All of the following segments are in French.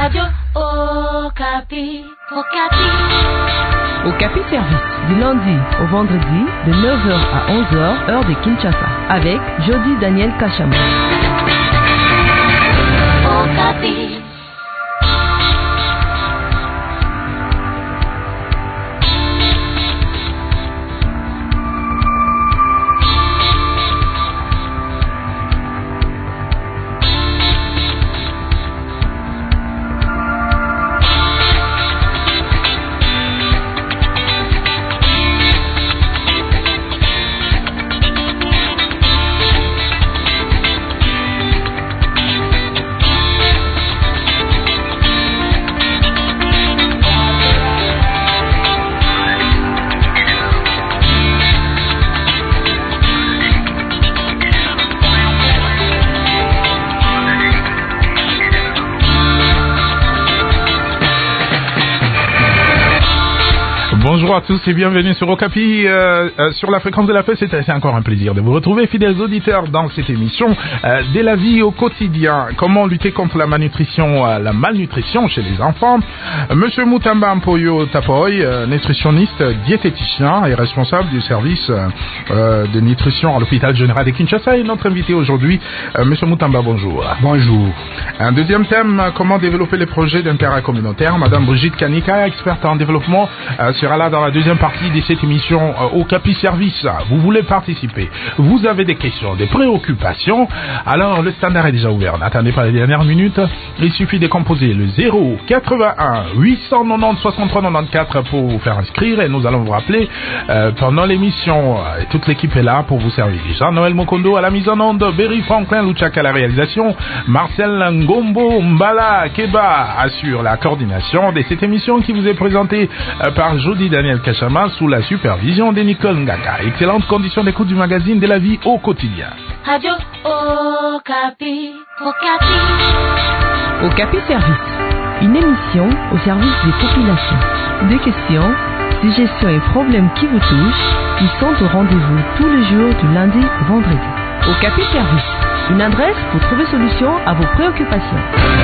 Radio Okapi. Okapi Service, du lundi au vendredi, de 9h à 11h, heure de Kinshasa, avec Jody Daniel Kachama. Okapi. Bonjour à tous et bienvenue sur Okapi, sur la fréquence de la paix. C'est encore un plaisir de vous retrouver, fidèles auditeurs, dans cette émission de la vie au quotidien. Comment lutter contre la malnutrition chez les enfants. Monsieur Mutamba Mpoyo Tapoy, nutritionniste, diététicien et responsable du service de nutrition à l'hôpital général de Kinshasa, est notre invité aujourd'hui. Monsieur Mutamba, bonjour. Bonjour. Un deuxième thème, comment développer les projets d'intérêt communautaire. Madame Brigitte Kanika, experte en développement, sera là dans la deuxième partie de cette émission Okapi Service. Vous voulez participer, vous avez des questions, des préoccupations, alors le standard est déjà ouvert. N'attendez pas les dernières minutes, il suffit de composer le 0 81 890 63 94 pour vous faire inscrire et nous allons vous rappeler pendant l'émission. Toute l'équipe est là pour vous servir. Jean-Noël Mokondo à la mise en onde, Berry Franklin Luchak à la réalisation, Marcel Ngombo Mbala Keba assure la coordination de cette émission qui vous est présentée par Jody Daniel Kachama sous la supervision de Nicole Ngaka. Excellente condition d'écoute du magazine de la vie au quotidien. Radio Okapi. Okapi. Okapi Service, une émission au service des populations. Des questions, suggestions et problèmes qui vous touchent, ils sont au rendez-vous tous les jours du lundi au vendredi. Okapi Service, une adresse pour trouver solution à vos préoccupations.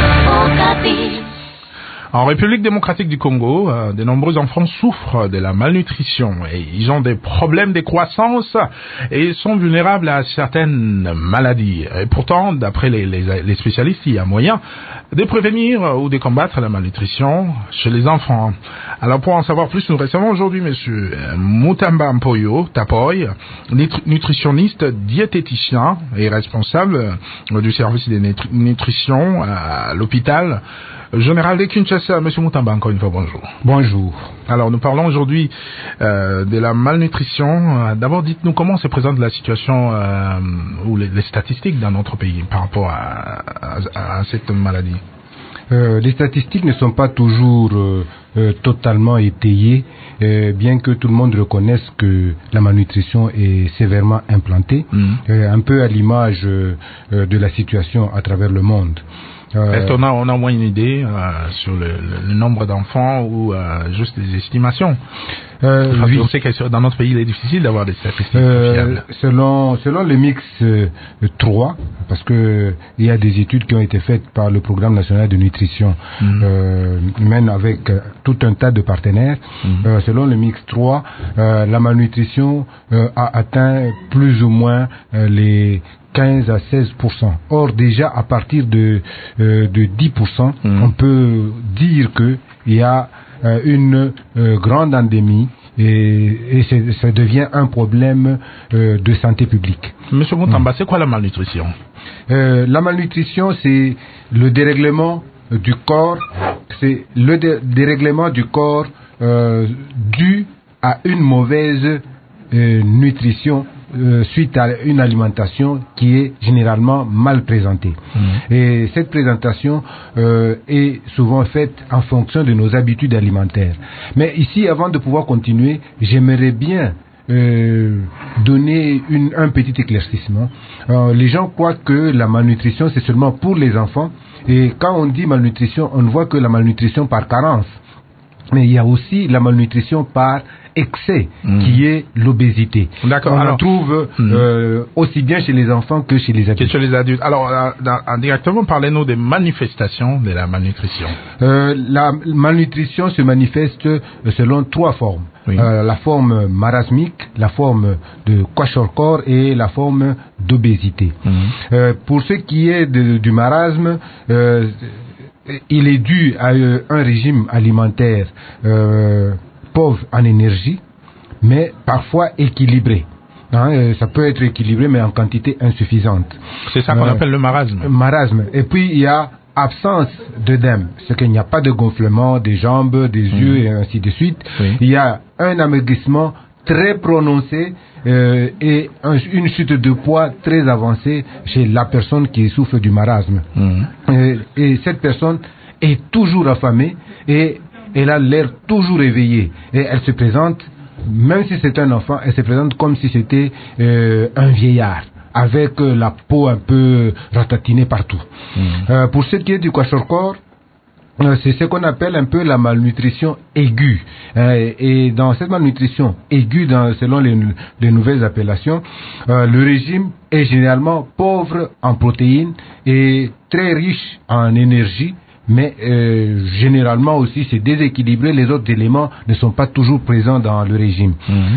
Okapi. En République démocratique du Congo, de nombreux enfants souffrent de la malnutrition et ils ont des problèmes de croissance et sont vulnérables à certaines maladies. Et pourtant, d'après les spécialistes, il y a moyen de prévenir ou de combattre la malnutrition chez les enfants. Alors pour en savoir plus, nous recevons aujourd'hui monsieur Mutamba Mpoyo Tapoy, nutritionniste, diététicien et responsable du service de nutrition à l'hôpital général de Kinshasa. Monsieur Mutamba, encore une fois, bonjour. Bonjour. Alors, nous parlons aujourd'hui de la malnutrition. D'abord, dites-nous comment se présente la situation ou les statistiques dans notre pays par rapport à cette maladie. Les statistiques ne sont pas toujours totalement étayées, bien que tout le monde reconnaisse que la malnutrition est sévèrement implantée, un peu à l'image de la situation à travers le monde. Est-ce qu'on a au moins une idée sur le nombre d'enfants ou juste des estimations? Oui. On sait que dans notre pays, il est difficile d'avoir des statistiques fiables. Selon le mix 3, parce que il y a des études qui ont été faites par le Programme national de nutrition, même avec tout un tas de partenaires. Selon le mix 3, la malnutrition a atteint plus ou moins les 15 à 16%. Or, déjà, à partir de 10%, on peut dire qu'il y a une grande endémie et ça devient un problème de santé publique. Monsieur Mutamba, c'est quoi la malnutrition? La malnutrition, c'est le dérèglement du corps, dû à une mauvaise nutrition suite à une alimentation qui est généralement mal présentée. Et cette présentation est souvent faite en fonction de nos habitudes alimentaires. Mais ici, avant de pouvoir continuer, j'aimerais bien donner un petit éclaircissement. Les gens croient que la malnutrition, c'est seulement pour les enfants. Et quand on dit malnutrition, on ne voit que la malnutrition par carence. Mais il y a aussi la malnutrition par excès qui est l'obésité. D'accord. On Alors, en trouve aussi bien chez les enfants que chez les adultes. Que chez les adultes. Alors, directement, parlez-nous des manifestations de la malnutrition. La malnutrition se manifeste selon 3 formes. Oui. La forme marasmique, la forme de kwashiorkor et la forme d'obésité. Pour ce qui est du marasme, il est dû à un régime alimentaire pauvre en énergie, mais parfois équilibré. Ça peut être équilibré, mais en quantité insuffisante. C'est ça qu'on appelle le marasme. Marasme. Et puis, il y a absence d'œdème, c'est qu'il n'y a pas de gonflement des jambes, des yeux et ainsi de suite. Oui. Il y a un amaigrissement très prononcé et une chute de poids très avancée chez la personne qui souffre du marasme. Et cette personne est toujours affamée et elle a l'air toujours éveillée. Et elle se présente, même si c'est un enfant, elle se présente comme si c'était un vieillard, avec la peau un peu ratatinée partout. Pour ce qui est du kwashiorkor, c'est ce qu'on appelle un peu la malnutrition aiguë. Et dans cette malnutrition aiguë, selon les nouvelles appellations, le régime est généralement pauvre en protéines et très riche en énergie, mais généralement aussi c'est déséquilibré, les autres éléments ne sont pas toujours présents dans le régime.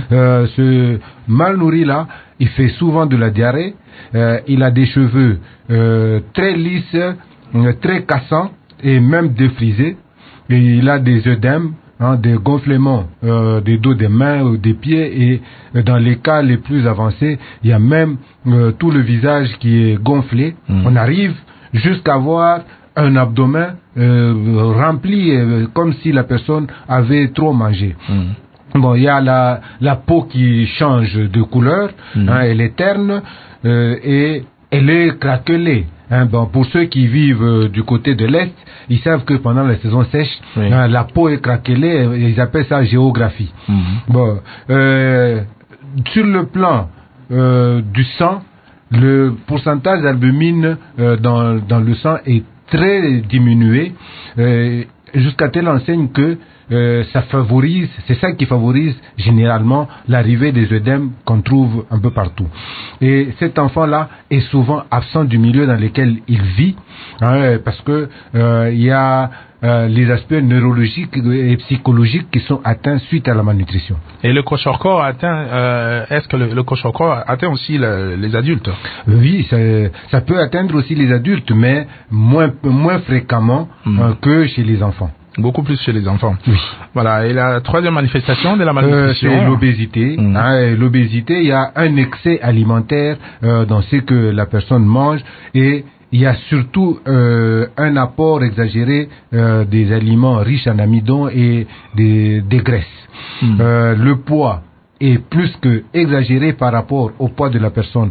Ce mal nourri là, il fait souvent de la diarrhée, il a des cheveux très lisses, très cassants et même défrisés, et il a des œdèmes, des gonflements des dos des mains ou des pieds, et dans les cas les plus avancés, il y a même tout le visage qui est gonflé. On arrive jusqu'à voir un abdomen rempli comme si la personne avait trop mangé. Bon, il y a la peau qui change de couleur, elle est terne et elle est craquelée. Bon, pour ceux qui vivent du côté de l'Est, ils savent que pendant la saison sèche, la peau est craquelée, ils appellent ça géographie. Bon, sur le plan du sang, le pourcentage d'albumine dans le sang est très diminué, jusqu'à telle enseigne que c'est ça qui favorise généralement l'arrivée des œdèmes qu'on trouve un peu partout. Et cet enfant-là est souvent absent du milieu dans lequel il vit, parce que il y a les aspects neurologiques et psychologiques qui sont atteints suite à la malnutrition. Et le kwashiorkor est-ce que le kwashiorkor atteint aussi les adultes? Oui, ça peut atteindre aussi les adultes, mais moins fréquemment que chez les enfants. Beaucoup plus chez les enfants. Oui. Voilà. Et la troisième manifestation de la malnutrition, c'est l'obésité. L'obésité, il y a un excès alimentaire dans ce que la personne mange, et il y a surtout un apport exagéré des aliments riches en amidon et des graisses. Le poids est plus que exagéré par rapport au poids de la personne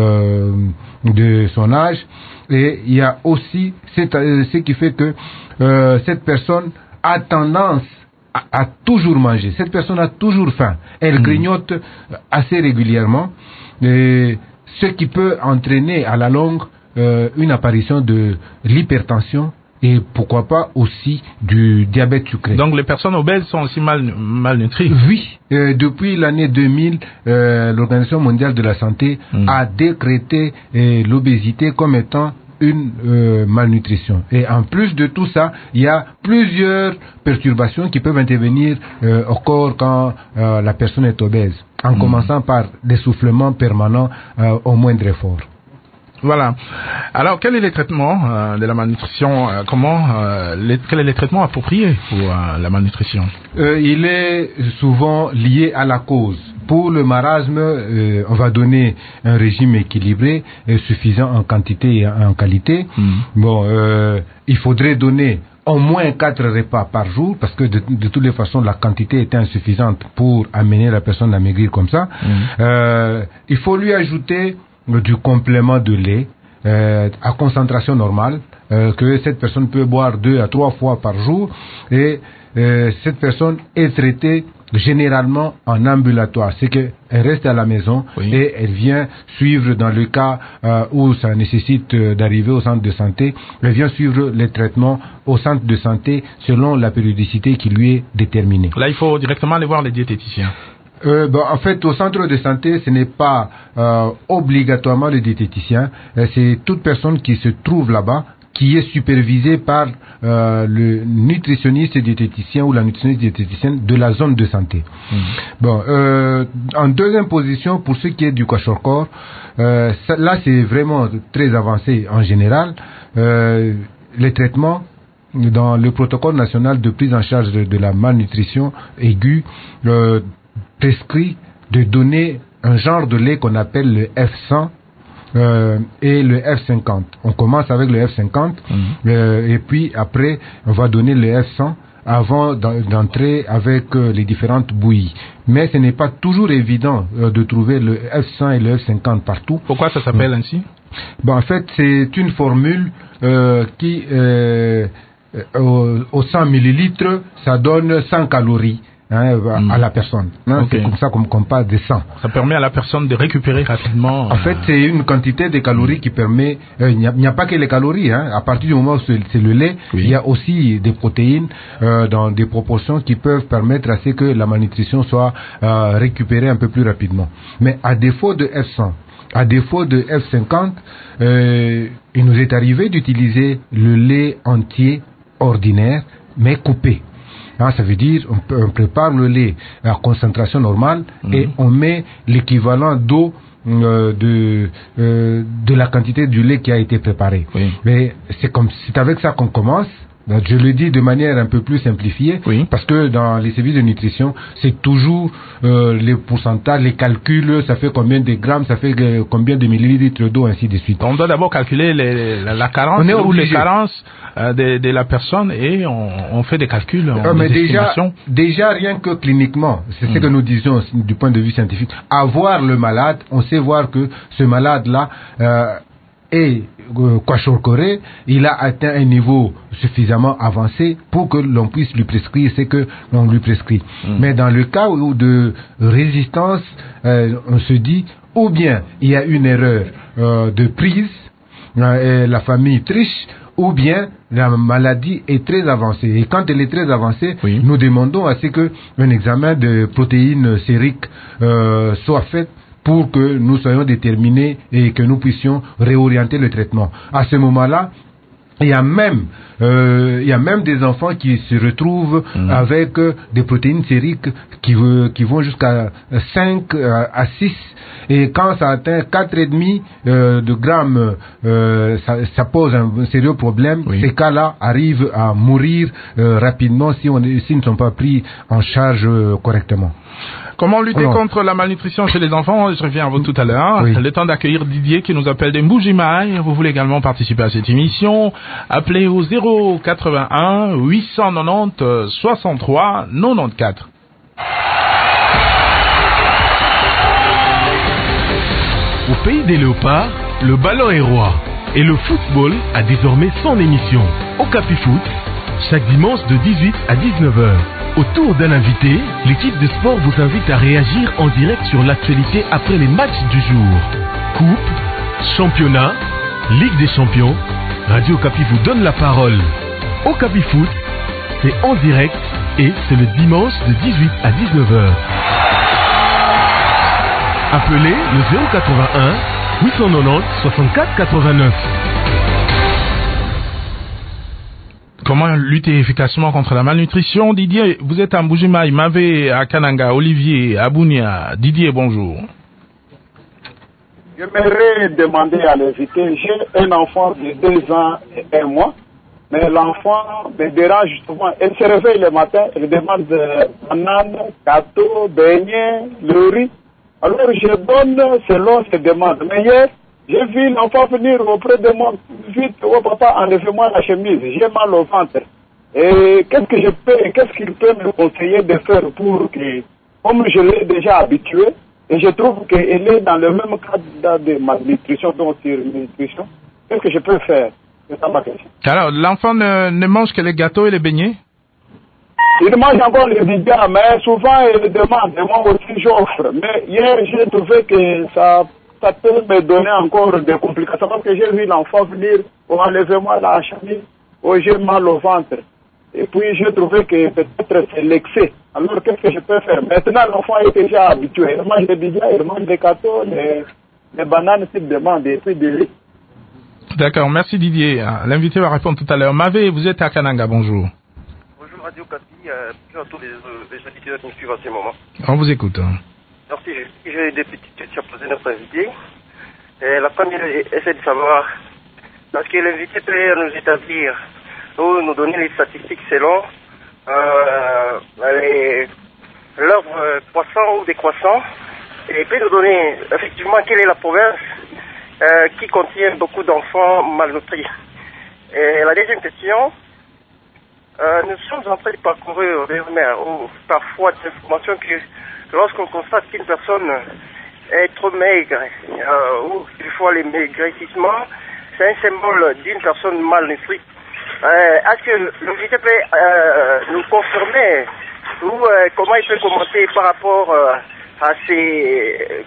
de son âge, et il y a aussi ce qui fait que cette personne a tendance à toujours manger. Cette personne a toujours faim. Elle grignote assez régulièrement, et ce qui peut entraîner à la longue une apparition de l'hypertension et pourquoi pas aussi du diabète sucré. Donc les personnes obèses sont aussi malnutries. Oui, depuis l'année 2000, l'Organisation mondiale de la santé a décrété l'obésité comme étant une malnutrition. Et en plus de tout ça, il y a plusieurs perturbations qui peuvent intervenir au corps quand la personne est obèse, en commençant par l'essoufflement permanent au moindre effort. Voilà. Alors, quel est le traitement de la malnutrition? Quel est le traitement approprié pour la malnutrition? Il est souvent lié à la cause. Pour le marasme, on va donner un régime équilibré, suffisant en quantité et en qualité. Bon, il faudrait donner au moins 4 repas par jour, parce que de toutes les façons, la quantité est insuffisante pour amener la personne à maigrir comme ça. Il faut lui ajouter du complément de lait à concentration normale, que cette personne peut boire 2 à 3 fois par jour, et cette personne est traitée généralement en ambulatoire, c'est qu'elle reste à la maison et elle vient suivre dans le cas où ça nécessite d'arriver au centre de santé, elle vient suivre les traitements au centre de santé selon la périodicité qui lui est déterminée. Là, il faut directement aller voir les diététiciens. En fait, au centre de santé, ce n'est pas obligatoirement le diététicien, c'est toute personne qui se trouve là-bas qui est supervisé par le nutritionniste diététicien ou la nutritionniste diététicienne de la zone de santé. En deuxième position, pour ce qui est du kwashiorkor, là c'est vraiment très avancé en général. Les traitements dans le protocole national de prise en charge de la malnutrition aiguë prescrit de donner un genre de lait qu'on appelle le F100 et le F50. On commence avec le F50 et puis après on va donner le F100 avant d'entrer avec les différentes bouillies. Mais ce n'est pas toujours évident de trouver le F100 et le F50 partout. Pourquoi ça s'appelle ainsi? En fait, c'est une formule qui au 100 millilitres, ça donne 100 calories. À la personne. C'est comme ça qu'on parle de 100. Ça permet à la personne de récupérer rapidement. En fait, c'est une quantité de calories qui permet. Il n'y a pas que les calories. À partir du moment où c'est le lait, il y a aussi des protéines dans des proportions qui peuvent permettre à ce que la malnutrition soit récupérée un peu plus rapidement. Mais à défaut de F100, à défaut de F50, il nous est arrivé d'utiliser le lait entier ordinaire, mais coupé. Ça veut dire on prépare le lait à concentration normale et on met l'équivalent d'eau de la quantité du lait qui a été préparé. Mais c'est avec ça qu'on commence. Je le dis de manière un peu plus simplifiée, parce que dans les services de nutrition, c'est toujours les pourcentages, les calculs, ça fait combien de grammes, ça fait combien de millilitres d'eau, ainsi de suite. On doit d'abord calculer la carence ou les carences de la personne et on fait des calculs. Mais déjà, rien que cliniquement, c'est ce que nous disons du point de vue scientifique, avoir le malade, on sait voir que ce malade-là est kwashiorkoré, il a atteint un niveau suffisamment avancé pour que l'on puisse lui prescrire ce que l'on lui prescrit. Mais dans le cas où de résistance, on se dit, ou bien il y a une erreur de prise, et la famille triche, ou bien la maladie est très avancée. Et quand elle est très avancée, nous demandons à ce qu'un examen de protéines sériques soit fait pour que nous soyons déterminés et que nous puissions réorienter le traitement. À ce moment-là, il y a même des enfants qui se retrouvent avec des protéines sériques qui vont jusqu'à 5 à 6, et quand ça atteint 4,5 de grammes, ça pose un sérieux problème. Ces cas-là arrivent à mourir rapidement s'ils ne sont pas pris en charge correctement. Comment lutter contre la malnutrition chez les enfants? Je reviens à vous tout à l'heure. Le temps d'accueillir Didier qui nous appelle des Mbujimaï. Vous voulez également participer à cette émission? Appelez au 081 890 63 94. Au pays des léopards, le ballon est roi. Et le football a désormais son émission. Okapi Foot, chaque dimanche de 18 à 19h. Autour d'un invité, l'équipe de sport vous invite à réagir en direct sur l'actualité après les matchs du jour. Coupe, championnat, Ligue des champions, Radio Okapi vous donne la parole. Okapi Foot, c'est en direct et c'est le dimanche de 18 à 19h. Appelez le 081 890 64 89. Comment lutter efficacement contre la malnutrition? Didier, vous êtes à Mbujimaï, Mavé, à Kananga, Olivier, à Bounia. Didier, bonjour. J'aimerais demander à l'invité, j'ai un enfant de 2 ans et 1 mois, mais l'enfant me dérange justement. Elle se réveille le matin, elle demande banane, gâteau, beignet, le riz. Alors je donne selon ses demandes. Mais hier, j'ai vu l'enfant venir auprès de moi, vite, oh papa, enlevez-moi la chemise, j'ai mal au ventre. Et qu'est-ce qu'il peut me conseiller de faire pour que, comme je l'ai déjà habitué, et je trouve qu'elle est dans le même cadre de malnutrition, donc sur nutrition, qu'est-ce que je peux faire? C'est ça ma question. Alors, l'enfant ne mange que les gâteaux et les beignets? Il mange encore le bidia, mais souvent il demande, et moi aussi j'offre. Mais hier j'ai trouvé que ça peut me donner encore des complications parce que j'ai vu l'enfant venir, enlevez-moi la chemise, j'ai mal au ventre. Et puis j'ai trouvé que peut-être c'est l'excès. Alors qu'est-ce que je peux faire? Maintenant l'enfant est déjà habitué. Il mange le bidia, il mange les gâteaux, les bananes s'il demande, et puis du riz. D'accord, merci Didier. L'invité va répondre tout à l'heure. Mavé, vous êtes à Kananga, bonjour. Bonjour Radio Kapi, bonjour à tous les auditeurs qui nous suivent à ce moment. On vous écoute. Merci, j'ai des petites questions à poser à notre invité. La première essaie de savoir, parce que l'invité peut nous établir ou nous donner les statistiques selon leurs croissants ou décroissants, et peut nous donner effectivement quelle est la province qui contient beaucoup d'enfants malnutris. Et la deuxième question, nous sommes en train de parcourir parfois des informations que lorsqu'on constate qu'une personne est trop maigre, ou des fois les maigrississements, c'est un symbole d'une personne malnutrie. Est-ce que l'invité peut nous confirmer ou comment il peut commenter par rapport à ces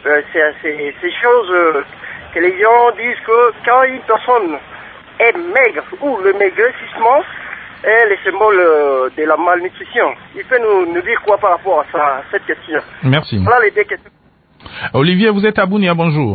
choses que les gens disent que quand une personne est maigre ou le maigrissement est le symbole de la malnutrition. Il peut nous dire quoi par rapport à cette question? Merci. Voilà les deux questions. Olivier, vous êtes à Bounia, bonjour.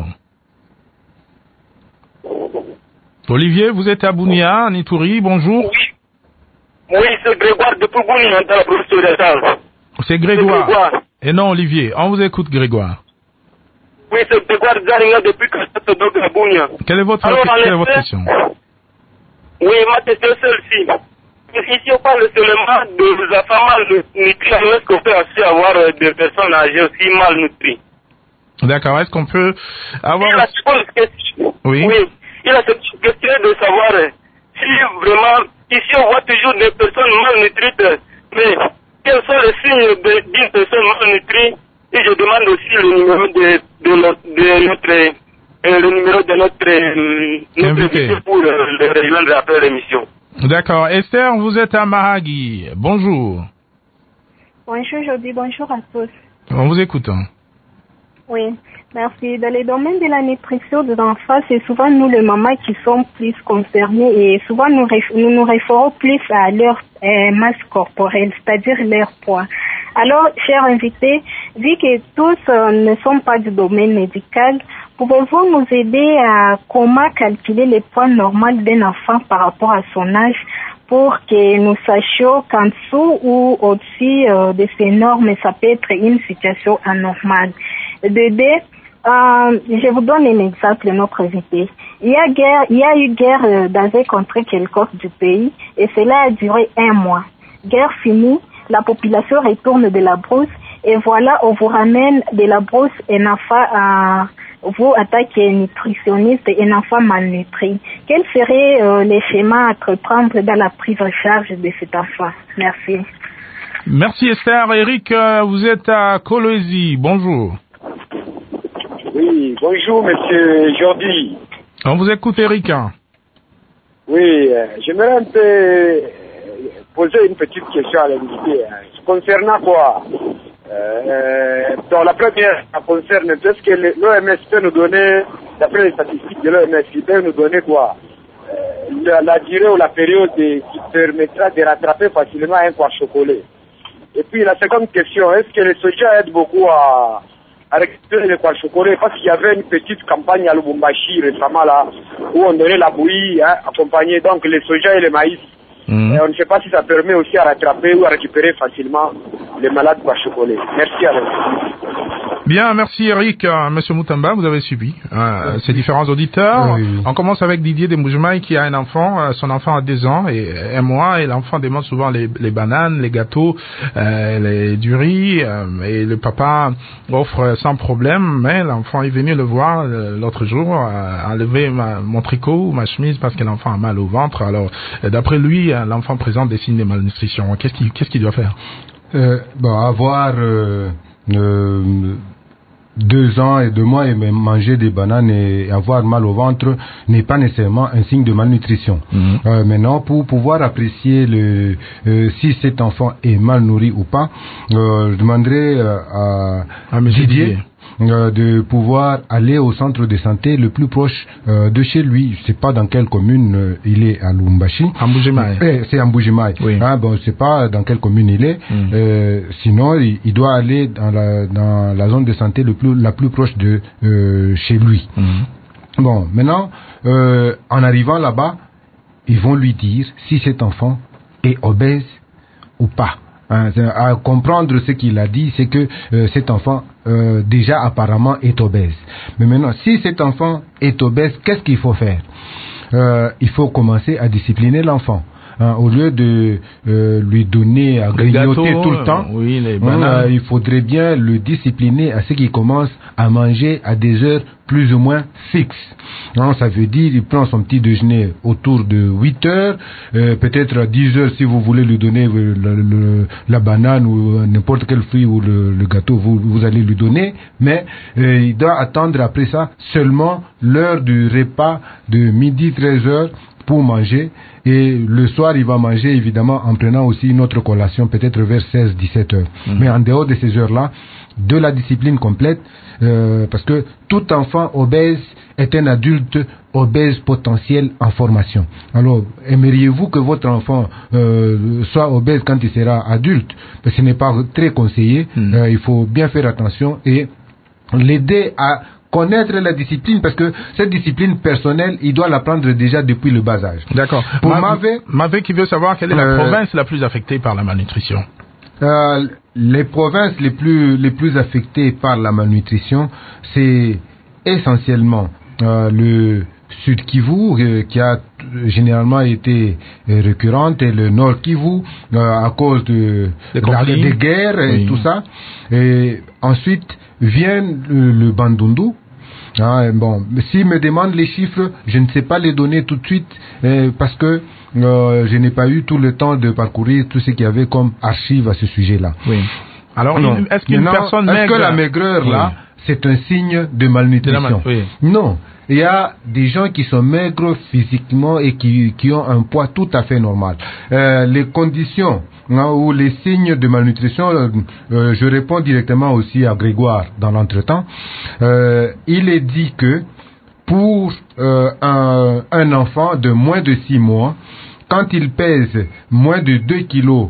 Olivier, vous êtes à Bounia, en Ituri, bonjour. Oui, c'est Grégoire de Bounia, dans la province de C'est Grégoire. Et non, Olivier, on vous écoute, Grégoire. Oui, c'est Grégoire Zaringa depuis que je suis à Bounia. Quelle est votre question? Oui, ma question est celle-ci. Ici, on parle seulement de la femme malnutrie. Est-ce qu'on peut aussi avoir des personnes âgées aussi malnutries? D'accord, est-ce qu'on peut avoir... Il a cette question. Oui. Il a cette question de savoir si vraiment, ici on voit toujours des personnes malnutries, mais quels sont les signes d'une personne malnutrie? Et je demande aussi le numéro de notre invité pour le rejoindre après l'émission. D'accord. Esther, vous êtes à Mahagi. Bonjour. Bonjour Jody, bonjour à tous. On vous écoute. Oui, merci. Dans les domaines de la nutrition des enfants, c'est souvent nous les mamans qui sommes plus concernés et souvent nous nous référons plus à leur masse corporelle, c'est-à-dire leur poids. Alors, chers invités, vu que tous ne sont pas du domaine médical, pouvez-vous nous aider à comment calculer le poids normal d'un enfant par rapport à son âge pour que nous sachions qu'en dessous ou au-dessus de ces normes, ça peut être une situation anormale. De deux, je vous donne un exemple, notre invité. Il y a eu guerre dans un contrée quelconque du pays et cela a duré 1 mois. Guerre finie, la population retourne de la brousse et voilà, on vous ramène de la brousse un enfant vous attaquez un nutritionniste et un enfant malnutri. Quel serait les schémas à entreprendre dans la prise en charge de cet enfant? Merci. Merci Esther. Eric, vous êtes à Kolwezi. Bonjour. Oui, bonjour monsieur Jordi. On vous écoute Eric. Oui, j'aimerais un peu poser une petite question à l'invité. Concernant quoi? Dans la première, ça concerne, est-ce que l'OMS peut nous donner, d'après les statistiques de l'OMS, il peut nous donner quoi? La durée ou la période qui permettra de rattraper facilement un chocolat. Et puis la seconde question, est-ce que les soja aident beaucoup à récupérer le chocolat? Parce qu'il y avait une petite campagne à Lubumbashi récemment là, où on donnait la bouillie, accompagnée donc les soja et le maïs. Et on ne sait pas si ça permet aussi à rattraper ou à récupérer facilement les malades par chocolat. Merci à vous. Bien, merci Eric. Monsieur Moutamba, vous avez suivi ces différents auditeurs. Oui. On commence avec Didier Demboujmaï qui a un enfant. Son enfant a 2 ans et 1 mois et l'enfant demande souvent les bananes, les gâteaux, du riz et le papa offre sans problème. Mais l'enfant est venu le voir l'autre jour, enlever mon tricot ou ma chemise parce que l'enfant a mal au ventre. Alors, d'après lui, l'enfant présente des signes de malnutrition. Qu'est-ce qu'il doit faire? Avoir 2 ans et 2 mois et même manger des bananes et avoir mal au ventre n'est pas nécessairement un signe de malnutrition. Maintenant, pour pouvoir apprécier si cet enfant est mal nourri ou pas, je demanderai à Didier de pouvoir aller au centre de santé le plus proche de chez lui. Je sais pas dans quelle commune il est à Lubumbashi. À Mbujimaï. C'est à Mbujimaï. Oui. Je sais pas dans quelle commune il est. Sinon, il doit aller dans la zone de santé la plus proche de chez lui. Bon, maintenant, en arrivant là-bas, ils vont lui dire si cet enfant est obèse ou pas. À comprendre ce qu'il a dit, c'est que cet enfant déjà apparemment est obèse. Mais maintenant, si cet enfant est obèse, qu'est-ce qu'il faut faire? Il faut commencer à discipliner l'enfant. Au lieu de lui donner à grignoter tout le temps, il faudrait bien le discipliner à ce qu'il commence à manger à des heures plus ou moins fixes. Ça veut dire il prend son petit déjeuner autour de 8 heures, peut-être à 10 heures si vous voulez lui donner la banane ou n'importe quel fruit ou le gâteau, vous allez lui donner, mais il doit attendre après ça seulement l'heure du repas de midi 13 heures pour manger, et le soir il va manger évidemment en prenant aussi une autre collation peut-être vers 16-17 heures. Mais en dehors de ces heures-là, de la discipline complète, parce que tout enfant obèse est un adulte obèse potentiel en formation. Alors, aimeriez-vous que votre enfant soit obèse quand il sera adulte? Parce que ce n'est pas très conseillé. Il faut bien faire attention et l'aider à connaître la discipline, parce que cette discipline personnelle, il doit l'apprendre déjà depuis le bas âge. D'accord. Pour Mavé qui veut savoir quelle est la province la plus affectée par la malnutrition. Les provinces les plus affectées par la malnutrition, c'est essentiellement le Sud Kivu qui a généralement été récurrente, et le Nord Kivu à cause des guerres et tout ça. Et ensuite vient le Bandundu. S'il me demande les chiffres, je ne sais pas les donner tout de suite parce que je n'ai pas eu tout le temps de parcourir tout ce qu'il y avait comme archives à ce sujet-là. Oui. Alors, est-ce qu'une personne maigre... Est-ce que la maigreur, là, c'est un signe de malnutrition? Non. Il y a des gens qui sont maigres physiquement et qui ont un poids tout à fait normal. Les conditions ou les signes de malnutrition, je réponds directement aussi à Grégoire dans l'entretemps. Il est dit que pour un enfant de moins de 6 mois, quand il pèse moins de 2 kilos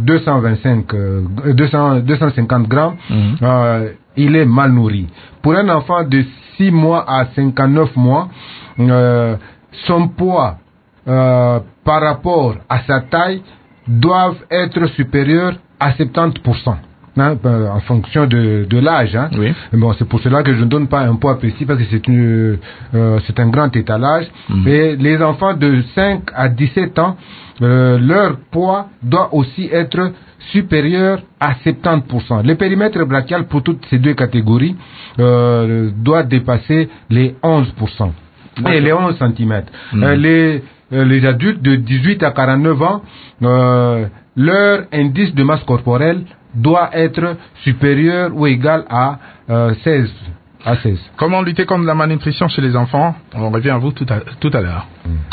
250 grammes, il est mal nourri. Pour un enfant de 6 mois à 59 mois, son poids par rapport à sa taille doivent être supérieurs à 70%. En fonction de l'âge. Bon, c'est pour cela que je ne donne pas un poids précis, parce que c'est un grand étalage. Et les enfants de 5 à 17 ans, leur poids doit aussi être supérieur à 70%. Le périmètre brachial pour toutes ces deux catégories doit dépasser les 11%. Et les 11 cm. Les adultes de 18 à 49 ans, leur indice de masse corporelle doit être supérieur ou égal à 16. Comment lutter contre la malnutrition chez les enfants? On revient à vous tout à l'heure.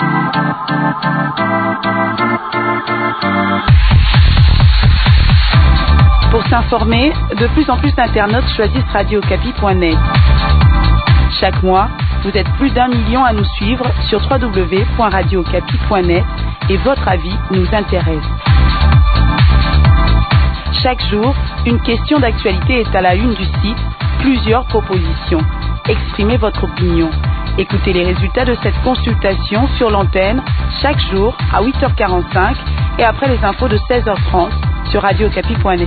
Pour s'informer, de plus en plus d'internautes choisissent radiocapi.net. Chaque mois, vous êtes plus d'1 million à nous suivre sur www.radiocapi.net et votre avis nous intéresse. Chaque jour, une question d'actualité est à la une du site, plusieurs propositions. Exprimez votre opinion. Écoutez les résultats de cette consultation sur l'antenne chaque jour à 8h45 et après les infos de 16h30 sur radiocapi.net.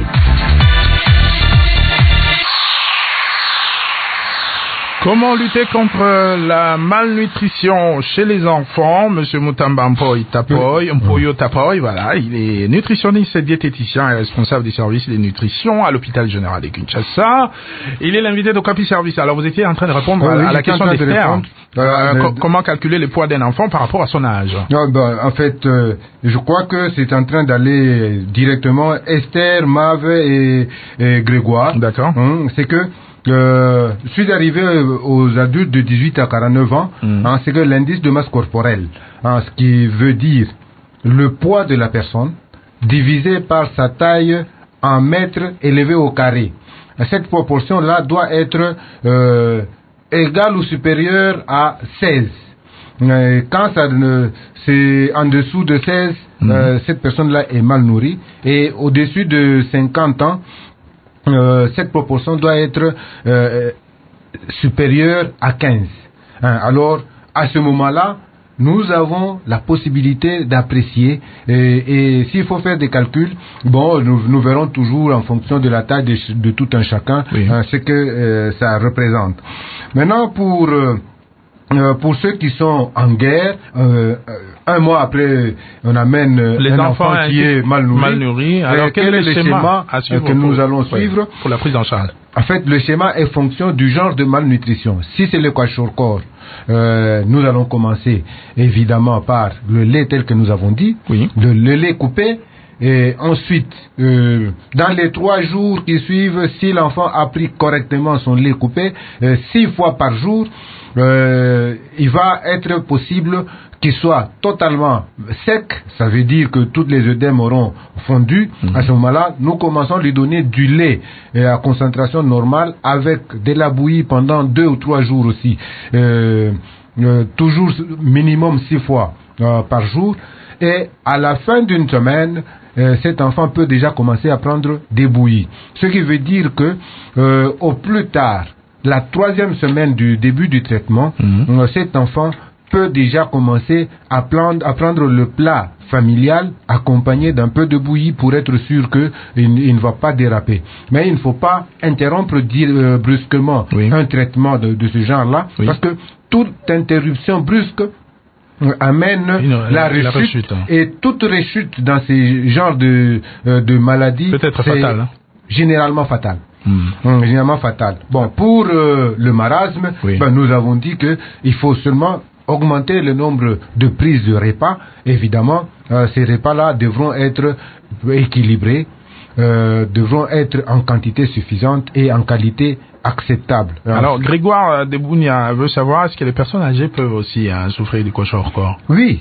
Comment lutter contre la malnutrition chez les enfants? Monsieur Mutamba Mpoyo Tapoy, voilà, il est nutritionniste et diététicien et responsable des services de nutrition à l'hôpital général de Kinshasa. Il est l'invité d'Okapi Service. Alors, vous étiez en train de répondre à la question d'Esther. Comment calculer le poids d'un enfant par rapport à son âge? En fait, je crois que c'est en train d'aller directement Esther, Mav et Grégoire. D'accord. C'est que je suis arrivé aux adultes de 18 à 49 ans, c'est que l'indice de masse corporelle, ce qui veut dire le poids de la personne divisé par sa taille en mètres élevé au carré. Cette proportion-là doit être égale ou supérieure à 16. Quand c'est en dessous de 16, cette personne-là est mal nourrie. Et au-dessus de 50 ans, cette proportion doit être supérieure à 15. Alors, à ce moment-là, nous avons la possibilité d'apprécier et s'il faut faire des calculs, bon, nous verrons toujours en fonction de la taille de tout un chacun ce que ça représente. Maintenant, pour ceux qui sont en guerre, un mois après, on amène un enfant qui est mal nourri. Alors, quel est le schéma que nous allons suivre pour la prise en charge? En fait, le schéma est fonction du genre de malnutrition. Si c'est le kwashiorkor, nous allons commencer évidemment par le lait tel que nous avons dit, le lait coupé. Et ensuite, dans les 3 jours qui suivent, si l'enfant a pris correctement son lait coupé, 6 fois par jour, il va être possible qu'il soit totalement sec, ça veut dire que toutes les œdèmes auront fondu. À ce moment-là, nous commençons à lui donner du lait à concentration normale avec de la bouillie pendant 2 ou 3 jours aussi, toujours minimum 6 fois par jour. Et à la fin d'une semaine, cet enfant peut déjà commencer à prendre des bouillies. Ce qui veut dire que au plus tard, la 3e semaine du début du traitement, cet enfant peut déjà commencer à prendre le plat familial accompagné d'un peu de bouillie pour être sûr qu'il ne va pas déraper. Mais il ne faut pas interrompre brusquement un traitement de ce genre-là, parce que toute interruption brusque amène la rechute. Et toute rechute dans ces genres de maladies peut être fatale. Généralement fatale. Généralement fatale. Bon, pour le marasme, nous avons dit que il faut seulement augmenter le nombre de prises de repas. Évidemment, ces repas-là devront être équilibrés, devront être en quantité suffisante et en qualité acceptable. Alors, Grégoire Debounia veut savoir, est-ce que les personnes âgées peuvent aussi souffrir du kwashiorkor? Oui.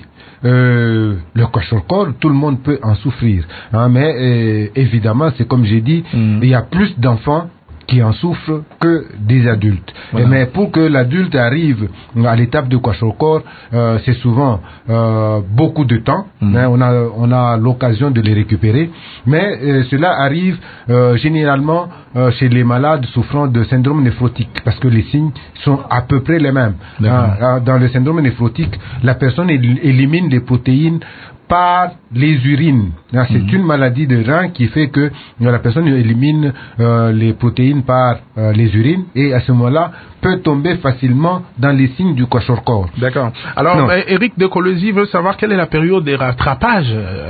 Le kwashiorkor, tout le monde peut en souffrir. Mais évidemment, c'est comme j'ai dit, il y a plus d'enfants qui en souffrent que des adultes. Mais pour que l'adulte arrive à l'étape de kwashiorkor, c'est souvent beaucoup de temps. On a l'occasion de les récupérer. Mais cela arrive généralement chez les malades souffrant de syndrome néphrotique, parce que les signes sont à peu près les mêmes. Dans le syndrome néphrotique, la personne élimine les protéines par les urines. C'est une maladie de rein qui fait que la personne élimine les protéines par les urines et à ce moment-là peut tomber facilement dans les signes du kwashiorkor. D'accord. Alors, Eric de Colosie veut savoir quelle est la période de rattrapage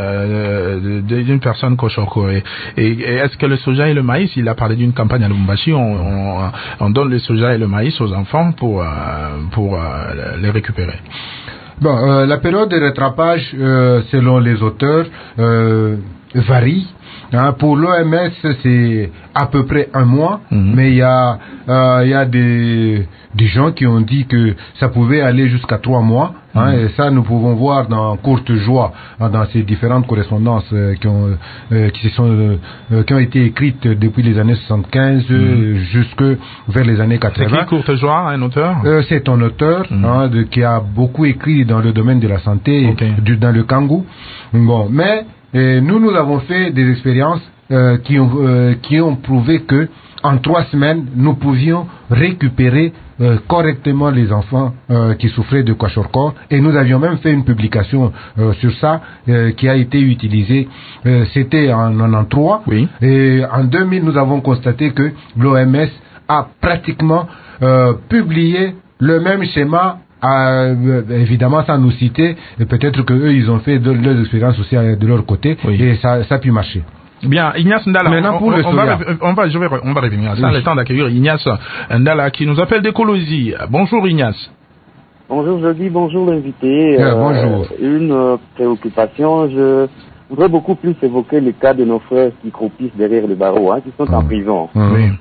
d'une personne kwashiorkor. Et est-ce que le soja et le maïs, il a parlé d'une campagne à Lubumbashi, on donne le soja et le maïs aux enfants pour les récupérer. Bon, la période de rattrapage, selon les auteurs, varie. Pour l'OMS, c'est à peu près 1 mois, mais il y a des gens qui ont dit que ça pouvait aller jusqu'à 3 mois. Et ça, nous pouvons voir dans Courte Joie, dans ces différentes correspondances qui ont été écrites depuis les années 75 jusque vers les années 80. C'est qui Courte Joie, un auteur? C'est un auteur qui a beaucoup écrit dans le domaine de la santé, dans le Kangou. Bon, mais nous avons fait des expériences qui ont prouvé que en 3 semaines, nous pouvions récupérer correctement les enfants qui souffraient de kwashiorkor, et nous avions même fait une publication sur ça qui a été utilisée. C'était en 93 et en 2000, nous avons constaté que l'OMS a pratiquement publié le même schéma. Évidemment sans nous citer, et peut-être que eux ils ont fait leurs expériences aussi de leur côté, et ça a pu marcher. Bien, Ignace Ndala, maintenant pour on va revenir à ça, le temps d'accueillir Ignace Ndala qui nous appelle d'Écolosie. Bonjour Ignace. Bonjour Jody, bonjour l'invité. Bonjour. Une préoccupation, je voudrais beaucoup plus évoquer le cas de nos frères qui croupissent derrière le barreau, qui sont en prison.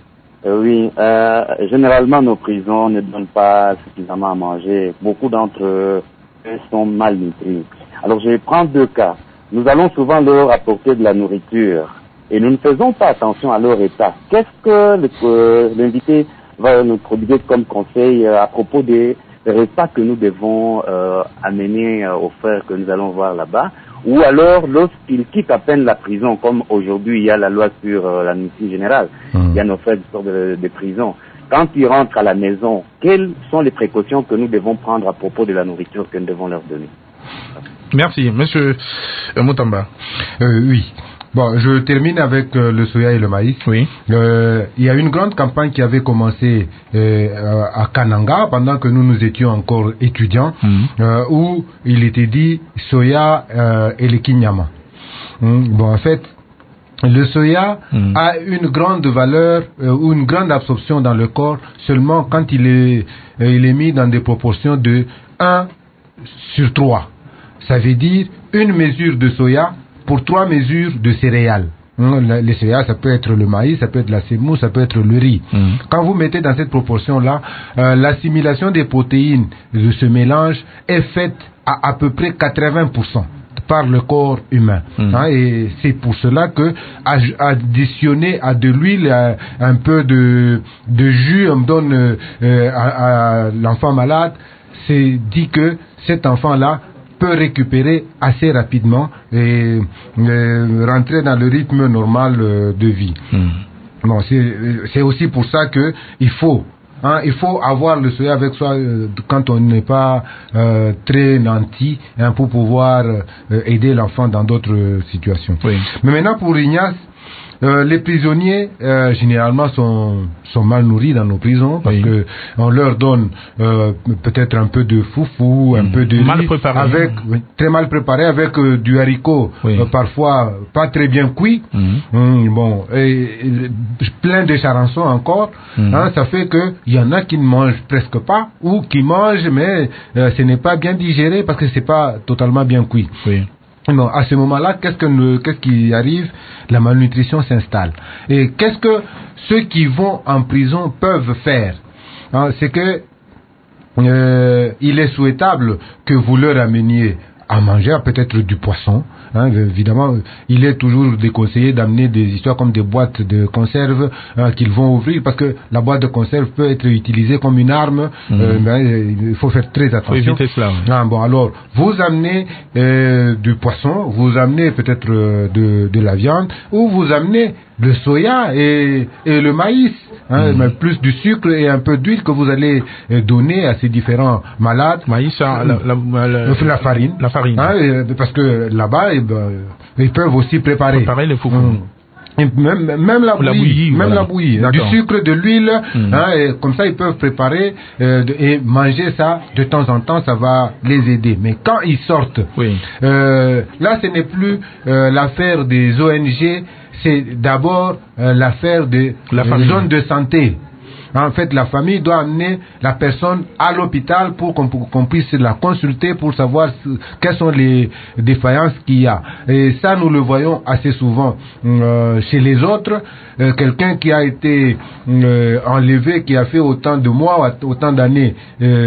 Oui, généralement nos prisons ne donnent pas suffisamment à manger. Beaucoup d'entre eux sont malnutris. Alors je vais prendre 2 cas. Nous allons souvent leur apporter de la nourriture et nous ne faisons pas attention à leur état. Qu'est-ce que l'invité va nous prodiguer comme conseil à propos des repas que nous devons amener aux frères que nous allons voir là-bas, ou alors lorsqu'ils quittent à peine la prison, comme aujourd'hui il y a la loi sur l'amnistie générale, il y a nos frères qui sortent de prison. Quand ils rentrent à la maison, quelles sont les précautions que nous devons prendre à propos de la nourriture que nous devons leur donner? Merci. Monsieur Mutamba. Oui. Bon, je termine avec le soya et le maïs. Oui. Il y a une grande campagne qui avait commencé à Kananga pendant que nous étions encore étudiants, où il était dit soya et le kinyama. Bon, en fait, le soya a une grande valeur ou une grande absorption dans le corps seulement quand il est mis dans des proportions de 1/3. Ça veut dire une mesure de soya pour 3 mesures de céréales. Les céréales, ça peut être le maïs, ça peut être la semoule, ça peut être le riz. Quand vous mettez dans cette proportion-là, l'assimilation des protéines de ce mélange est faite à peu près 80% par le corps humain. Et c'est pour cela que additionner à de l'huile, un peu de jus, on donne à l'enfant malade, c'est dit que cet enfant-là peut récupérer assez rapidement et rentrer dans le rythme normal de vie. Bon, c'est aussi pour ça que il faut avoir le soya avec soi quand on n'est pas très nanti, pour pouvoir aider l'enfant dans d'autres situations. Oui. Mais maintenant pour Ignace, les prisonniers généralement sont mal nourris dans nos prisons parce que on leur donne peut-être un peu de foufou, un peu de mal riz, préparé, très mal préparé avec du haricot parfois pas très bien cuit, bon, et plein de charançons encore. Ça fait que il y en a qui ne mangent presque pas ou qui mangent mais ce n'est pas bien digéré parce que c'est pas totalement bien cuit. Non, à ce moment-là, qu'est-ce qui arrive? La malnutrition s'installe. Et qu'est-ce que ceux qui vont en prison peuvent faire? C'est que il est souhaitable que vous leur ameniez à manger peut-être du poisson. Évidemment, il est toujours déconseillé d'amener des histoires comme des boîtes de conserve qu'ils vont ouvrir parce que la boîte de conserve peut être utilisée comme une arme. Il faut faire très attention. Faut éviter cela. Bon, alors, vous amenez du poisson, vous amenez peut-être de la viande, ou vous amenez le soya et le maïs, mais plus du sucre et un peu d'huile que vous allez donner à ces différents malades. Maïs, la farine. La farine. Parce que là-bas, ils peuvent aussi préparer le foufou. Même la bouillie, la bouillie, du sucre, de l'huile, et comme ça ils peuvent préparer et manger ça de temps en temps, ça va les aider. Mais quand ils sortent, là ce n'est plus l'affaire des ONG, c'est d'abord l'affaire de la zone de santé. En fait, la famille doit amener la personne à l'hôpital pour qu'on puisse la consulter pour savoir quelles sont les défaillances qu'il y a. Et ça, nous le voyons assez souvent chez les autres. Quelqu'un qui a été enlevé, qui a fait autant de mois, autant d'années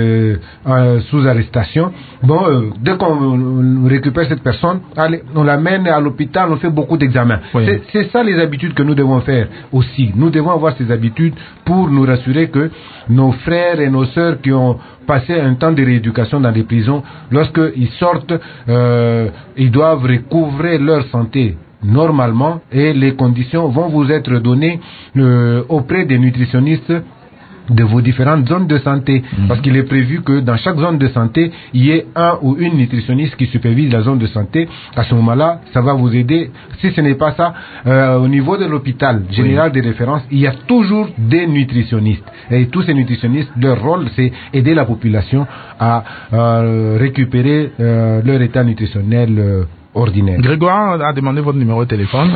sous arrestation. Bon, dès qu'on récupère cette personne, on l'amène à l'hôpital, on fait beaucoup d'examens. C'est ça les habitudes que nous devons faire aussi. Nous devons avoir ces habitudes pour nous rassurer que nos frères et nos sœurs qui ont passé un temps de rééducation dans les prisons, lorsqu'ils sortent, ils doivent recouvrer leur santé normalement et les conditions vont vous être données auprès des nutritionnistes de vos différentes zones de santé, parce qu'il est prévu que dans chaque zone de santé il y ait un ou une nutritionniste qui supervise la zone de santé. À ce moment-là, ça va vous aider. Si ce n'est pas ça, au niveau de l'hôpital général de référence, il y a toujours des nutritionnistes, et tous ces nutritionnistes, leur rôle c'est aider la population à récupérer leur état nutritionnel ordinaire. Grégoire a demandé votre numéro de téléphone.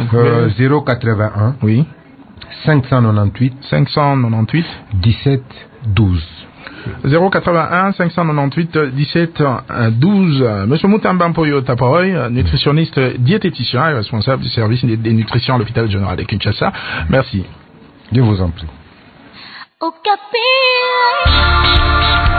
081 598 17 12. 081 598 17 12. Monsieur Mutamba Mpoyo Taparoy, nutritionniste diététicien et responsable du service des nutritions à l'hôpital général de Kinshasa. Merci. Je vous en prie. Okapi.